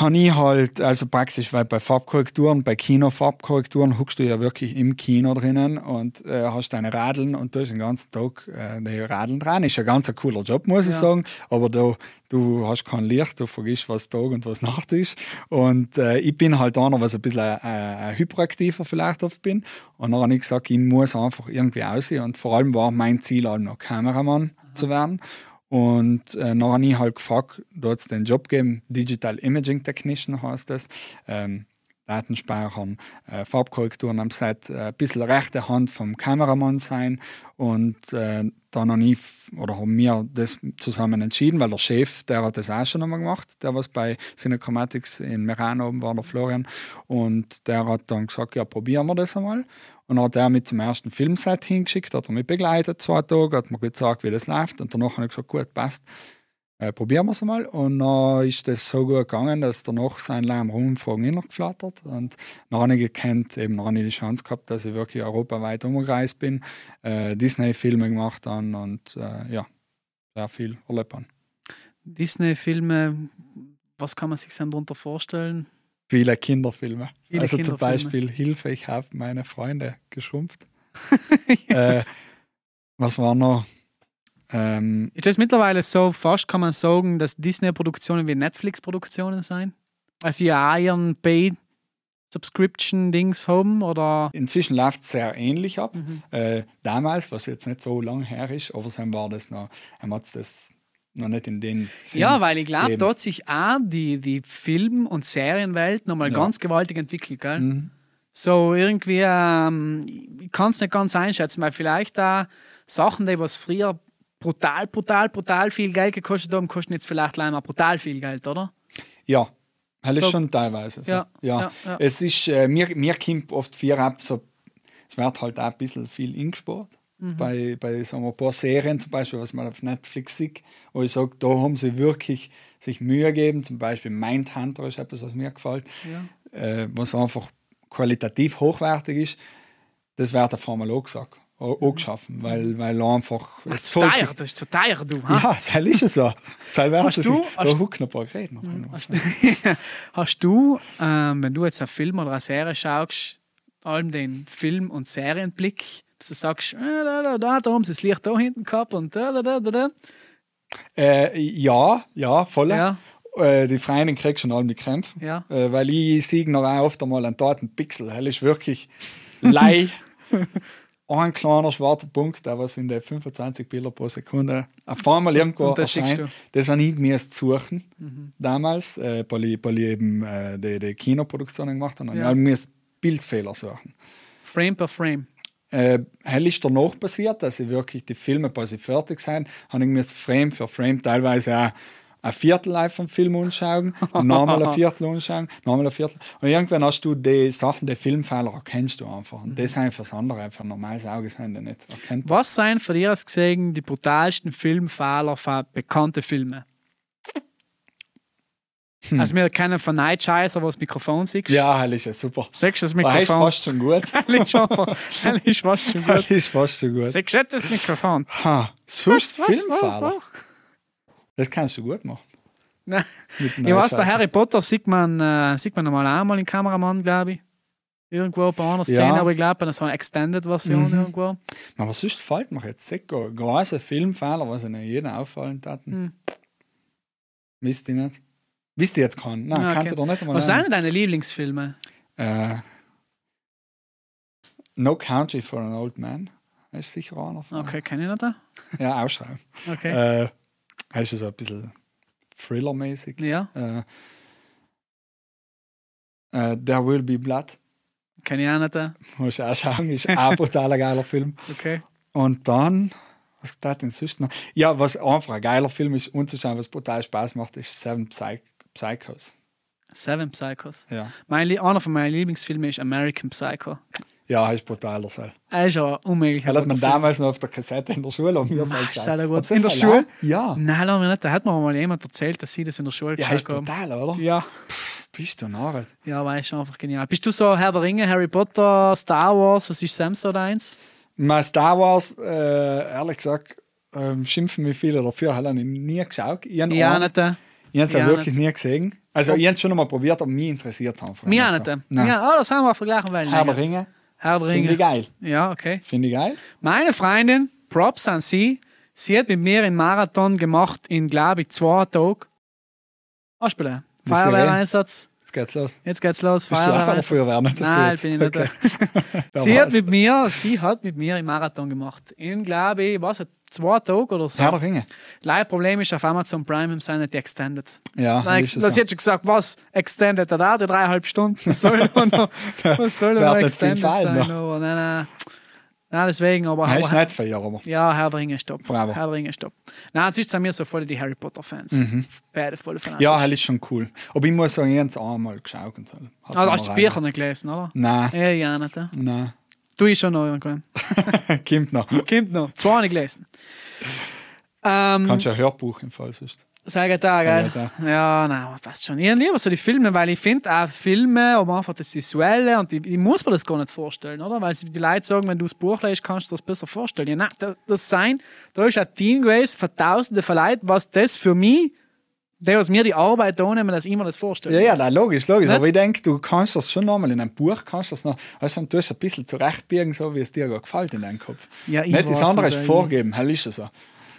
habe ich halt, also praktisch, weil bei Farbkorrekturen, bei Kino-Farbkorrekturen huckst du ja wirklich im Kino drinnen und äh, hast deine Radeln und du hast den ganzen Tag äh, die Radeln dran. Ist ein ganz ein cooler Job, muss Ja. ich sagen. Aber du, du hast kein Licht, du vergisst, was Tag und was Nacht ist. Und äh, ich bin halt einer, was ein bisschen äh, hyperaktiver vielleicht oft bin. Und dann habe ich gesagt, ich muss einfach irgendwie aussehen. Und vor allem war mein Ziel auch noch Kameramann mhm. zu werden. Und äh, dann habe ich halt gefragt, da hat es den Job gegeben, Digital Imaging Technician heißt das, ähm, Datenspeichern, äh, Farbkorrekturen am Set, äh, ein bisschen rechte Hand vom Kameramann sein. Und äh, dann habe ich, oder haben wir das zusammen entschieden, weil der Chef, der hat das auch schon einmal gemacht, der was bei Cinechromatics in Merano oben war, der Florian. Und der hat dann gesagt, ja, probieren wir das einmal. Und dann hat er mich zum ersten Filmset hingeschickt, hat er mich begleitet, zwei Tage, hat mir gesagt, wie das läuft. Und danach habe ich gesagt, gut, passt, äh, probieren wir es einmal. Und dann ist das so gut gegangen, dass danach sein Lärm Rumfragen hintergeflattert. Und dann habe ich gekannt, eben dann habe ich die Chance gehabt, dass ich wirklich europaweit umgereist bin, äh, Disney-Filme gemacht habe und äh, ja, sehr viel erlebt habe. Disney-Filme, was kann man sich denn darunter vorstellen? Viele Kinderfilme. Viele also Kinderfilme. Zum Beispiel Hilfe, ich habe meine Freunde geschrumpft. ja. äh, was war noch? Ähm, ist das mittlerweile so, fast kann man sagen, dass Disney-Produktionen wie Netflix-Produktionen sein? Also sie ja auch ihren Paid-Subscription-Dings haben? Oder? Inzwischen läuft es sehr ähnlich ab. Mhm. Äh, damals, was jetzt nicht so lange her ist, aber dann war das noch, hat es das noch nicht in den Sinn. Ja, weil ich glaube, dort sich auch die, die Film- und Serienwelt nochmal ja. ganz gewaltig entwickelt, gell? Mhm. So irgendwie, ähm, ich kann es nicht ganz einschätzen, weil vielleicht da Sachen, die was früher brutal, brutal, brutal viel Geld gekostet haben, kosten jetzt vielleicht leider brutal viel Geld, oder? Ja, das so. ist schon teilweise so. Ja, ja. ja, ja. Es ist, äh, mir, mir kommt oft vier ab, so, es wird halt auch ein bisschen viel ingespart. Mhm. Bei, bei sagen wir, ein paar Serien zum Beispiel, was man auf Netflix sieht, wo ich sage, da haben sie wirklich sich Mühe gegeben. Zum Beispiel Mindhunter ist etwas, was mir gefällt, ja. äh, was einfach qualitativ hochwertig ist. Das wird auf einmal auch gesagt, auch, auch geschaffen, weil, weil einfach... Das ist zu teuer, das ist zu teuer, du. Ha? Ja, das ist es so. Hast du... Da hucken ein paar Geräte noch. Hast, hast du, ähm, wenn du jetzt einen Film oder eine Serie schaust, allem den Film- und Serienblick, dass du sagst, äh, da, da, da, da haben sie das Licht da hinten gehabt und da, da, da, da, da. Äh, ja, ja, voll. Ja. Äh, die Freundin kriegt schon allem die Krämpfe. Ja. Äh, weil ich sehe noch auch oft einmal einen toten Pixel. Das ist wirklich lei. Ein kleiner schwarzer Punkt, der was in der fünfundzwanzig Bilder pro Sekunde auf einmal irgendwo das erscheint. Das habe ich mir suchen mhm. damals, äh, weil, ich, weil ich eben äh, die, die Kinoproduktionen gemacht habe. Ja. Ich habe mir Bildfehler suchen. Frame per Frame. Äh, hell ist danach passiert, dass ich wirklich die Filme, bis sie fertig sind, habe ich mir Frame für Frame teilweise auch ein Viertel live vom Film anschauen, nochmal ein Viertel anschauen, nochmal ein Viertel. Und irgendwann hast du die Sachen, die Filmfehler erkennst du einfach. Und das sind fürs andere, für ein normales Auge sind die nicht erkennt. Was sind für dich als gesehen die brutalsten Filmfehler für bekannte Filme? Hm. Also wir kennen von Night Chaser, wo das Mikrofon siehst. Ja, hell ist ja super. Siehst du das Mikrofon? Das ist fast schon gut. Hell ist, einfach, ist fast schon gut. Das ist fast schon gut. Siehst du das Mikrofon? Ha, sonst Filmfehler. Das kannst du gut machen. Nein. Ich weiß, bei Harry Potter sieht man, äh, sieht man einmal einmal den Kameramann, glaube ich. Irgendwo bei einer Szene, ja. aber ich glaube, bei so einer Extended-Version mhm. irgendwo. Aber sonst fällt mir jetzt sehr große Filmfehler, was ihnen jedem auffallen taten. Mhm. Wisst ihr nicht? Wisst ihr jetzt keinen? Nein, okay. Kannte doch nicht einmal. Was sind deine Lieblingsfilme? Äh, No Country for an Old Man. Das ist sicher einer von. Okay, kenne ich noch da? Ja, ausschreiben. Okay. Äh, das ist so ein bisschen Thriller-mäßig. Ja. Äh, äh, There Will Be Blood. Kenne ich auch nicht da. Muss ich auch schauen, ist auch ein brutaler geiler Film. Okay. Und dann, was geht denn sonst noch? Ja, was einfach ein geiler Film ist, umzuschauen, was brutal Spaß macht, ist Seven Psych- Psychos. Seven Psychos? Ja. Mein, einer von meinen Lieblingsfilmen ist American Psycho. Ja, er ist brutaler Sein. Er ist ja unmöglich. Er hat man damals noch auf der Kassette in der Schule und wir Ach, sind gut. In der Schule? Ja. Nein, lass mich nicht. Da hat mir mal jemand erzählt, dass sie das in der Schule ja, geschaut haben. Ja, ist brutal, oder? Ja. Pff, bist du narret. Ja, aber ist einfach genial. Bist du so Herr der Ringe, Harry Potter, Star Wars? Was ist Sam so deins? Mein Star Wars, äh, ehrlich gesagt, ähm, schimpfen mich viele dafür. Habe ich nie geschaut. Ich ja, nicht. Äh, ich habe es ja wirklich nicht. nie gesehen. Also, ich habe es schon mal probiert, aber mich interessiert es einfach. Mir auch nicht. Nein. Ja, oh, das haben wir vergleichen wollen. Herr der Ringe. Herr der Finde Ringe. ich geil. Ja, okay. Finde ich geil. Meine Freundin, Props an sie, sie hat mit mir einen Marathon gemacht in, glaube ich, zwei Tagen. Anspielen. Die Feuerwehreinsatz. Jetzt geht's los. Jetzt geht's los. Bist du auch bei der Feuerwehr? Nicht, dass du Nein, jetzt- bin ich nicht. Okay. Sie Wer hat weiß. mit mir, sie hat mit mir einen Marathon gemacht. In, glaube ich, was, zwei Tage oder so. Herr der Ringe. Leider Problem ist, auf Amazon Prime sind nicht die Extended. Ja, Nein, ist das es so. hat schon gesagt, was? Extended, da dauert ja dreieinhalb Stunden. Was soll da noch, was soll da noch Wird nicht viel Extended fallen, sein? ne? Aber nein, nein. Nein, deswegen, aber... Nein, ist aber nicht fair, aber. ja, Herr der Ringe, stopp. Bravo. Herr der Ringe, stopp. Nein, jetzt sind wir so voll die Harry Potter-Fans. Beide voll fanatisch. Ja, das ist schon cool. Aber ich muss sagen, ich habe es einmal geschaut. Und so. Hat Ah, du mir hast die rein- Bücher nicht gelesen, oder? Nein, Ja, ja, nicht. Ja. nein. Du ich schon noch irgendwann. Kommt noch. Kommt noch. Zwei nicht gelesen. Ähm, Kannst du ein Hörbuch im Fall sonst. Sag da, gell? Ja, Ja, nein, passt schon. Ich habe lieber so die Filme, weil ich finde auch Filme, aber einfach das Visuelle und ich, ich muss mir das gar nicht vorstellen, oder? Weil die Leute sagen, wenn du das Buch liest, kannst du das besser vorstellen. Ja, nein, das, das sein, da ist ein Team gewesen von Tausenden von Leuten, was das für mich, der was mir die Arbeit da nehmen, dass ich mir das vorstellen Ja, ja, muss. nein, logisch, logisch. Nicht? Aber ich denke, du kannst das schon nochmal in einem Buch, kannst das noch, also du hast ein bisschen zurechtbiegen, so wie es dir gerade gefällt in deinem Kopf. Ja, ich Nicht das weiß andere nicht, ist ich- vorgeben, hell ist das so.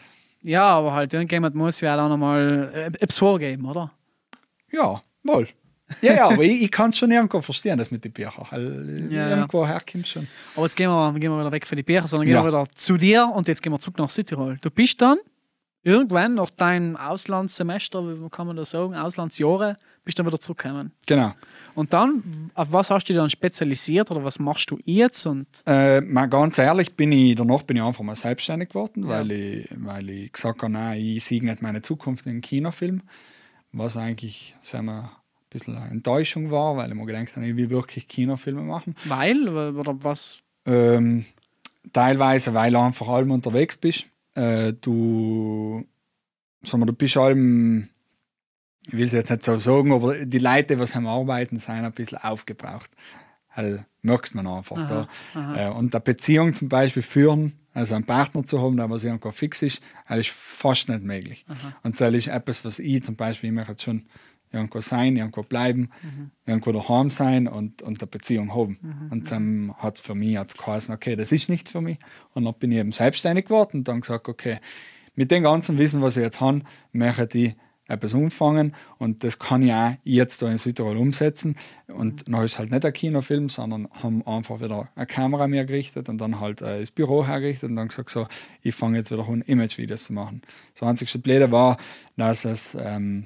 Ja, aber halt, irgendjemand muss ja auch nochmal äh, etwas vorgeben, oder? Ja, wohl. Ja, ja, aber ich, ich kann es schon irgendwo verstehen, das mit den Büchern. Weil Ja, ja. irgendwo herkommt schon. Aber jetzt gehen wir, gehen wir wieder weg von den Büchern, sondern gehen Ja. wir wieder zu dir und jetzt gehen wir zurück nach Südtirol. Du bist dann irgendwann nach deinem Auslandssemester, wie kann man das sagen, Auslandsjahre, bist dann wieder zurückgekommen. Genau. Und dann, auf was hast du dich dann spezialisiert oder was machst du jetzt? Und Äh, mal ganz ehrlich, bin ich, danach bin ich einfach mal selbstständig geworden, weil, ich, weil ich gesagt habe, nein, ich sehe nicht meine Zukunft in Kinofilm. Was eigentlich, sagen wir, ein bisschen eine Enttäuschung war, weil ich mir gedacht habe, ich will wirklich Kinofilme machen. weil, oder was? Ähm, teilweise, weil du einfach allem unterwegs bist. Äh, du, sagen wir, du bist allem, ich will es jetzt nicht so sagen, aber die Leute, die am Arbeiten sind, ein bisschen aufgebraucht. Halt, merkt man einfach. Aha, da. aha. Äh, und eine Beziehung zum Beispiel führen, also einen Partner zu haben, der was irgendwo fix ist, das ist fast nicht möglich. Und das ist etwas, was ich zum Beispiel, ich möchte schon irgendwo sein, irgendwo bleiben, Mhm. irgendwo daheim sein und, und eine Beziehung haben. Und dann hat es für mich hat's geheißen, okay, das ist nicht für mich. Und dann bin ich eben selbstständig geworden und dann gesagt, okay, mit dem ganzen Wissen, was ich jetzt habe, möchte ich etwas umfangen und das kann ich auch jetzt da in Südtirol umsetzen. Und dann ist es halt nicht ein Kinofilm, sondern haben einfach wieder eine Kamera mir gerichtet und dann halt äh, das Büro hergerichtet und dann gesagt, so, ich fange jetzt wieder an, Imagevideos zu machen. Das einzige Blöde war, dass es ähm,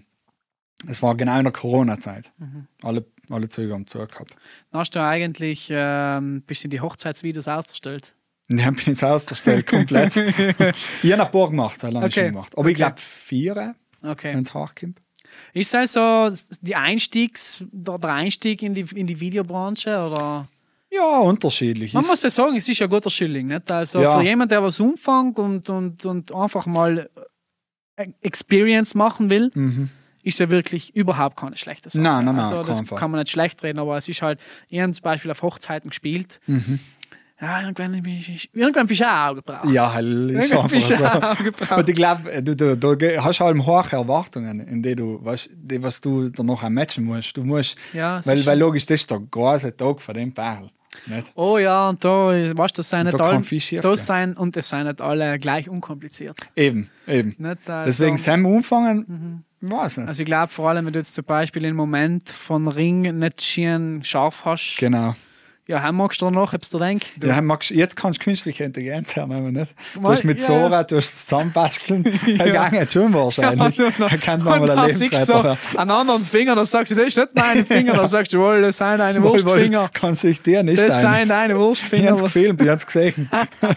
es war genau in der Corona-Zeit. Alle, alle Züge haben zu gehabt. Dann hast du eigentlich ähm, bist in die Hochzeitsvideos ausgestellt. Und dann bin ich jetzt ausgestellt, komplett. Ich habe ein paar gemacht, so lange Okay. schon gemacht. Aber ich Okay. glaube vier, Okay. wenn es hochkommt. Ist das so die Einstiegs, der der Einstieg in die, in die Videobranche? Oder? Ja, unterschiedlich. Man Ist- muss ja sagen, es ist ja ein guter Schilling. Nicht? Also Ja. für jemanden, der was umfängt und, und, und einfach mal äh, Experience machen will, Mhm. ist ja wirklich überhaupt keine schlechte Sache. Nein, nein, nein, also auf das keinen Fall. kann man nicht schlecht reden, aber es ist halt, ich habe zum Beispiel auf Hochzeiten gespielt. Mhm. Ja, irgendwann, bin ich- irgendwann bist du auch gebraucht. Ja, halt ist Irgendwann einfach bist du so. auch gebraucht. Und ich glaube, du, du, du ge- hast halt hohe Erwartungen, in die du, weißt, die, was du danach auch matchen musst. Du musst, Ja, es weil, ist weil schon- logisch, das ist der große Tag von dem Perl. Nicht? Oh ja, und da, weißt du, das sind Und nicht da kann alle, viel schief das gehen. sein, und es sind nicht alle gleich unkompliziert. Eben, eben. Nicht? Also, Deswegen sind wir umfangen, weiß nicht. Also ich glaube vor allem, wenn du jetzt zum Beispiel im Moment von Ring nicht schön scharf hast, Genau. ja, haben magst du noch, ob du denkst. Du, Ja, magst, jetzt kannst du künstliche Intelligenz hernehmen, nicht? Du Mal- hast mit ja, Sora, du hast das Zusammenbasteln. Ja. Das geht schon wahrscheinlich. und dann- Er kann und nochmal dann ein siehst du Lebensretter so einen anderen Finger, dann sagst du, das ist nicht meine Finger, dann sagst du, wohl, das sind deine Wurstfinger. Kann sich dir nicht Das eines. sind deine Ich Wurstfinger. habe es gefilmt, ich habe es gesehen.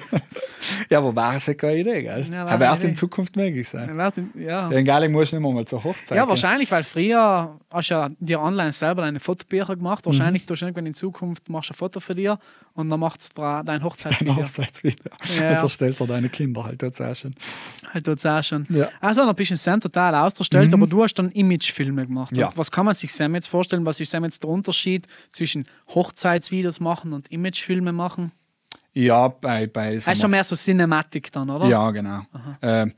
Ja, aber war es ja keine Idee, gell? Ja, war Er wird eine in Idee. Zukunft möglich sein. Ja. Ja, egal, ich muss nicht mehr mal zur Hochzeit. Ja, gehen. wahrscheinlich, weil früher hast du ja dir online selber deine Fotobücher gemacht. Mhm. Wahrscheinlich tust du irgendwann in Zukunft machst du ein Foto für dir und dann macht es dein Ein Hochzeitsvideo. Hochzeitsvideo. Ja. Und da stellt er deine Kinder halt dort sehr schön. Halt tut's auch schon. Ja. Also, dann bist du in Sam total ausgestellt, aber du hast dann Imagefilme gemacht. Ja. Und was kann man sich Sam jetzt vorstellen? Was ist Sam jetzt der Unterschied zwischen Hochzeitsvideos machen und Imagefilme machen? Ja, bei, bei so Das ist schon mehr so Cinematic dann, oder? Ja, genau. Ähm,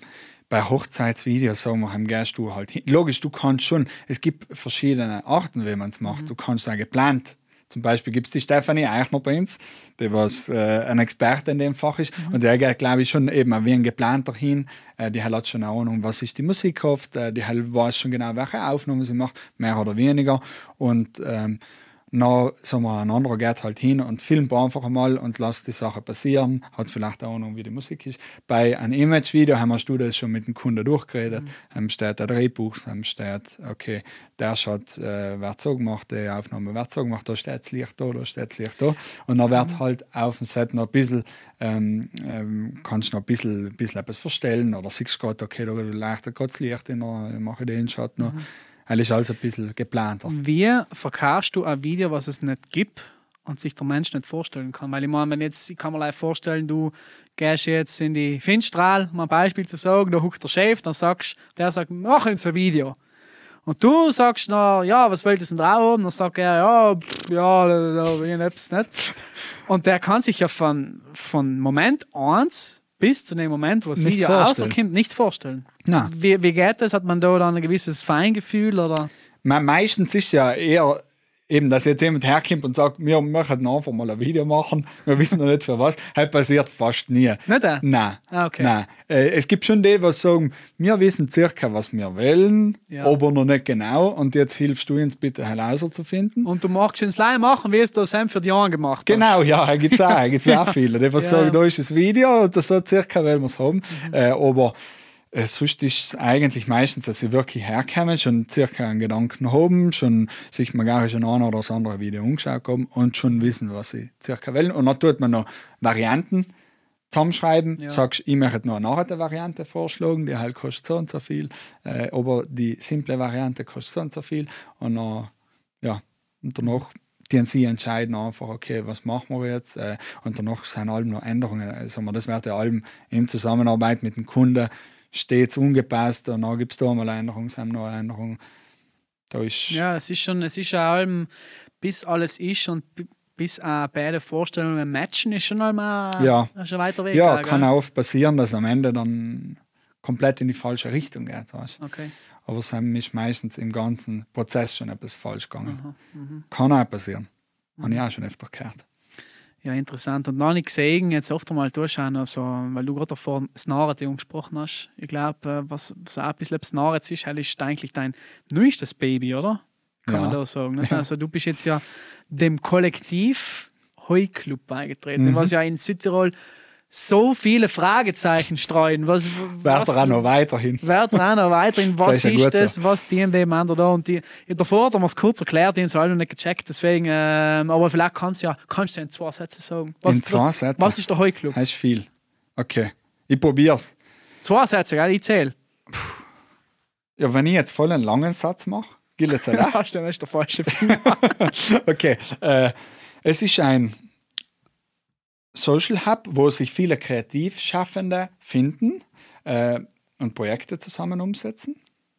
bei Hochzeitsvideos sagen wir, gehst du halt hin. Logisch, du kannst schon, es gibt verschiedene Arten, wie man es macht. Mhm. Du kannst sagen, geplant. Zum Beispiel gibt es die Stefanie Eichner bei uns, die was äh, ein Experte in dem Fach ist. Mhm. Und der geht, glaube ich, schon eben wie ein geplanter hin. Äh, die hat schon eine Ahnung, was ist die Musik oft. Äh, die weiß schon genau, welche Aufnahmen sie macht, mehr oder weniger. Und ähm, dann, sagen wir, ein anderer geht halt hin und filmt einfach einmal und lässt die Sache passieren. Hat vielleicht eine Ahnung, wie die Musik ist. Bei einem Image-Video haben wir das schon mit dem Kunden durchgeredet. Mhm. steht der Drehbuch, steht, okay, der Shot äh, wird so gemacht, die Aufnahme wird so gemacht, da steht das Licht da, da steht das Licht da. Und dann wird mhm. halt auf dem Set noch ein bisschen, ähm, ähm, kannst du noch ein bisschen, ein bisschen etwas verstellen oder siehst gerade, okay, da leuchtet gerade das Licht, in der, mache ich den Shot noch. Mhm. Es ist also ein bisschen geplanter. Wie verkaufst du ein Video, was es nicht gibt und sich der Mensch nicht vorstellen kann? Weil ich meine, wenn jetzt, ich kann mir leicht vorstellen, du gehst jetzt in die Finstral, um ein Beispiel zu sagen, da huckt der Chef, dann sagst der sagt, mach uns ein Video. Und du sagst, na, ja, was wolltest du denn drauf haben? Dann sagt er, ja, pff, ja, da, da will ich etwas nicht. Und der kann sich ja von, von Moment eins bis zu dem Moment, wo das nicht Video rauskommt, nicht vorstellen. Nein. Wie, wie geht das? Hat man da dann ein gewisses Feingefühl? Oder? Me- meistens ist es ja eher eben, dass jetzt jemand herkommt und sagt, wir möchten einfach mal ein Video machen, wir wissen noch nicht für was. Das passiert fast nie. Nicht der? Nein. Ah, okay. Nein. Äh, es gibt schon die, die sagen, wir wissen circa, was wir wollen, ja. aber noch nicht genau. Und jetzt hilfst du uns bitte herauszufinden. Und du magst ins Leih machen, wie es da Sam für die Jahren gemacht hast. Genau, ja, da gibt es auch, gibt's ja. auch viele. Die, die ja. sagen, da ist das Video, das so circa wollen wir es haben. Mhm. Äh, aber Äh, sonst ist es eigentlich meistens, dass sie wirklich herkommen, schon circa einen Gedanken haben, schon sich mal gar schon ein oder das andere Video angeschaut haben und schon wissen, was sie circa wollen. Und dann tut man noch Varianten zusammenschreiben, ja. sagst, ich möchte noch eine andere Variante vorschlagen, die halt kostet so und so viel, äh, aber die simple Variante kostet so und so viel. Und dann, ja, und danach die sie entscheiden einfach, okay, was machen wir jetzt? Äh, und danach sind allem noch Änderungen. Also, das wird ja allem in Zusammenarbeit mit dem Kunden stets ungepasst und dann gibt es da mal eine Änderung, es haben noch eine Änderung. Da ist ja, es ist schon, es ist ja allem, bis alles ist und bis auch beide Vorstellungen matchen, ist schon einmal ja. ein weiter Weg. Ja, da, kann gell? auch oft passieren, dass am Ende dann komplett in die falsche Richtung geht. Weißt? Okay. Aber es ist meistens im ganzen Prozess schon etwas falsch gegangen. Aha, mhm. Kann auch passieren. Mhm. Habe ich auch schon öfter gehört. Ja, interessant. Und noch nicht gesehen, jetzt oft einmal durchschauen, also, weil du gerade davor das Narrativ angesprochen hast. Ich glaube, was, was auch ein bisschen das Narrativ ist, ist eigentlich dein neuestes Baby, oder? Kann ja. man da sagen. Nicht? Also du bist jetzt ja dem Kollektiv Heuclub beigetreten, mhm. was ja in Südtirol so viele Fragezeichen streuen. Was, was wird auch noch weiterhin. Wird auch noch weiterhin. Was das ist, ist ja das? so. Was dienen dem anderen da? Und die, davor haben wir es kurz erklärt, die haben es alle noch nicht gecheckt. Deswegen, ähm, aber vielleicht kannst du ja, kannst du in zwei Sätzen sagen. Was, in zwei Sätzen? Was ist der Heuclub? Das ist viel. Okay, ich probier's. Zwei Sätze, gell? Ich zähle. Ja, wenn ich jetzt voll einen langen Satz mache, gilt es ja auch. Dann ist der falsche. Okay, äh, es ist ein Social Hub, wo sich viele Kreativschaffende finden äh, und Projekte zusammen umsetzen.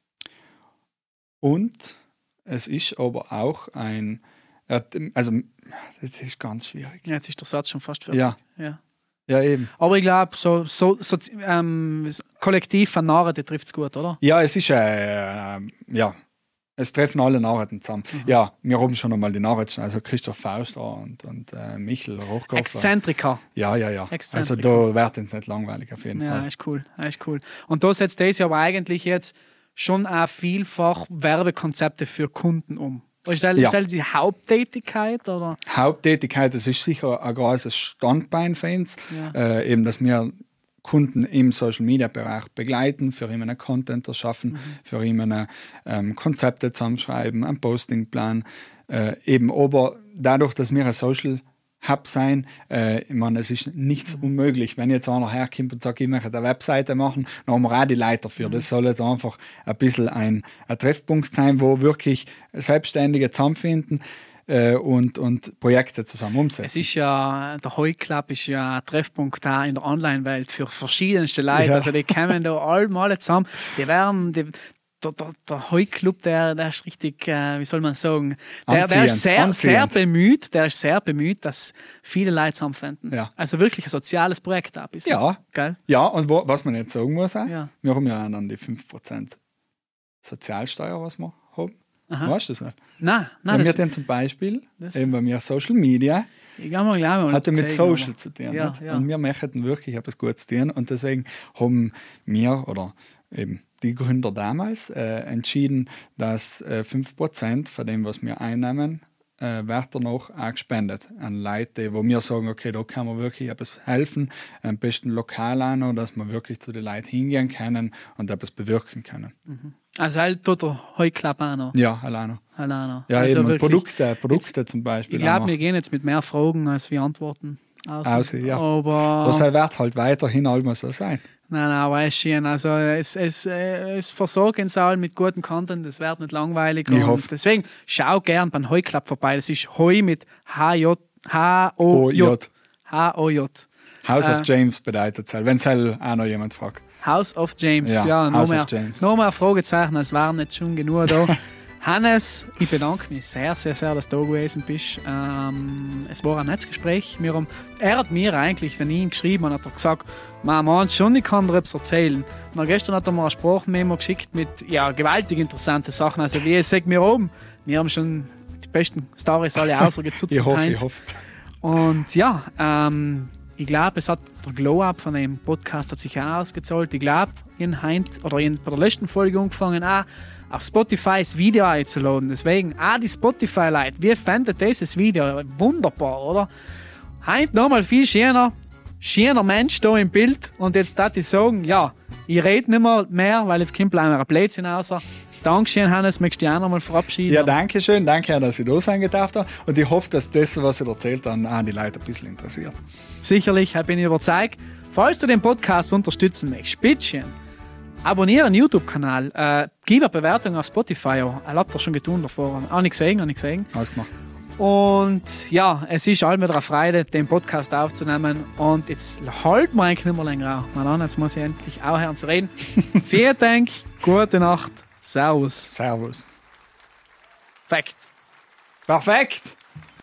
Und es ist aber auch ein, also das ist ganz schwierig. Ja, jetzt ist der Satz schon fast fertig. Ja, ja. ja eben. Aber ich glaube, so, so, so ähm, Kollektiv von Narren, die trifft es gut, oder? Ja, es ist, äh, äh, ja, es treffen alle Nachrichten zusammen. Mhm. Ja, wir haben schon einmal die Nachrichten, also Christoph Fauster und, und äh, Michel Rochkopf. Exzentriker. Ja, ja, ja. Also da wird es nicht langweilig auf jeden ja, Fall. Ja, ist cool, ist cool. Und da setzt das ja aber eigentlich jetzt schon auch vielfach Werbekonzepte für Kunden um. Ist das, ja. ist das die Haupttätigkeit? Oder? Haupttätigkeit, das ist sicher ein großes Standbein für uns. Ja. Äh, eben, dass wir Kunden im Social-Media-Bereich begleiten, für ihn einen Content erschaffen, mhm. für ihn eine, ähm, Konzepte zusammenschreiben, einen Postingplan. Äh, eben, aber dadurch, dass wir ein Social Hub sein, äh, ich meine, es ist nichts mhm. unmöglich. Wenn jetzt einer herkommt und sagt, ich möchte eine Webseite machen, dann haben wir auch die Leiter dafür. Mhm. Das soll jetzt einfach ein bisschen ein, ein Treffpunkt sein, wo wirklich Selbstständige zusammenfinden und, und Projekte zusammen umsetzen. Es ist ja, der Heuclub ist ja ein Treffpunkt da in der Online-Welt für verschiedenste Leute. Ja. Also die kommen da alle mal zusammen. Die werden, die, der, der, der Heu-Club, der, der ist richtig, äh, wie soll man sagen, der, der Anziehend, ist sehr, sehr anziehend. bemüht, der ist sehr bemüht, dass viele Leute zusammenfinden. Ja. Also wirklich ein soziales Projekt auch ein bisschen. Ja. Gell? Ja, und wo, was man jetzt sagen muss, auch, Ja. wir haben ja dann die fünf Prozent Sozialsteuer, was wir haben. Aha. Weißt du das nicht? Nein, nein, Wenn wir das, denn zum Beispiel, das- eben bei mir Social Media, ich kann mal glauben, hat ja mit zeigen, Social aber- zu tun. Ja, nicht? ja. Und wir möchten wirklich etwas Gutes tun. Und deswegen haben wir oder eben die Gründer damals äh, entschieden, dass äh, fünf Prozent von dem, was wir einnehmen, äh, wird danach auch gespendet an Leute, wo wir sagen, okay, da kann man wirklich etwas helfen, am besten lokal auch noch, dass wir wirklich zu den Leuten hingehen können und etwas bewirken können. Also halt tut der Heuklapp auch noch. Ja, alleine. Alleine. Ja, also eben wirklich, Produkte, Produkte zum Beispiel. ich glaube, auch wir gehen jetzt mit mehr Fragen, als wir Antworten aus. Außer, ja. Aber Das wird halt weiterhin immer so sein. nein, nein, weißt schön. Also es, es, äh, es versorgen uns alle mit gutem Content, es wird nicht langweilig. Ich und hoffe. deswegen schau gern beim Heuklapp vorbei. Das ist Heu mit H-J, H-O-J. H-O-J. House Äh. of James bedeutet es halt, wenn es halt auch noch jemand fragt. House of James. Ja, Ja, noch, House of mehr, James. noch mehr Fragezeichen, es waren nicht schon genug da. Hannes, ich bedanke mich sehr, sehr, sehr, dass du da gewesen bist. Ähm, es war ein nettes Gespräch. Wir haben, er hat mir eigentlich, wenn ich ihm geschrieben habe, hat er gesagt, man meint schon, ich kann dir etwas erzählen. Und gestern hat er mir ein Sprachmemo geschickt mit ja, gewaltig interessanten Sachen. Also wie es sagt mir oben, wir haben schon die besten Stories alle ausgezutzt. Ich hoffe, heute. ich hoffe. Und ja, ähm, ich glaube, es hat der Glow-Up von dem Podcast hat sich auch ausgezahlt. Ich glaube, in Heint oder in, bei der letzten Folge angefangen, auch auf Spotify das Video einzuladen. Deswegen, auch die Spotify-Leute, wir fanden dieses Video wunderbar, oder? Heint nochmal viel schöner, schöner Mensch da im Bild. Und jetzt darf ich sagen, ja, ich rede nicht mehr, mehr weil jetzt kommt leider ein Blödsinn raus. Dankeschön, Hannes, möchtest du dich auch nochmal verabschieden? Ja, danke schön. Danke, dass ich da sein gedarf habe. Und ich hoffe, dass das, was ich erzählt habe, auch die Leute ein bisschen interessiert. Sicherlich, bin ich überzeugt. Falls du den Podcast unterstützen möchtest, bitte abonniere den YouTube-Kanal, äh, gib eine Bewertung auf Spotify. Er hat das schon getan davor. Auch nicht gesehen, auch nicht gesehen. Ausgemacht. Und ja, es ist allem wieder eine Freude, den Podcast aufzunehmen. Und jetzt halten wir eigentlich nicht mehr länger auf. Mal an, jetzt muss ich endlich auch hören zu reden. Vielen Dank, gute Nacht, Servus. Servus. Perfekt. Perfekt.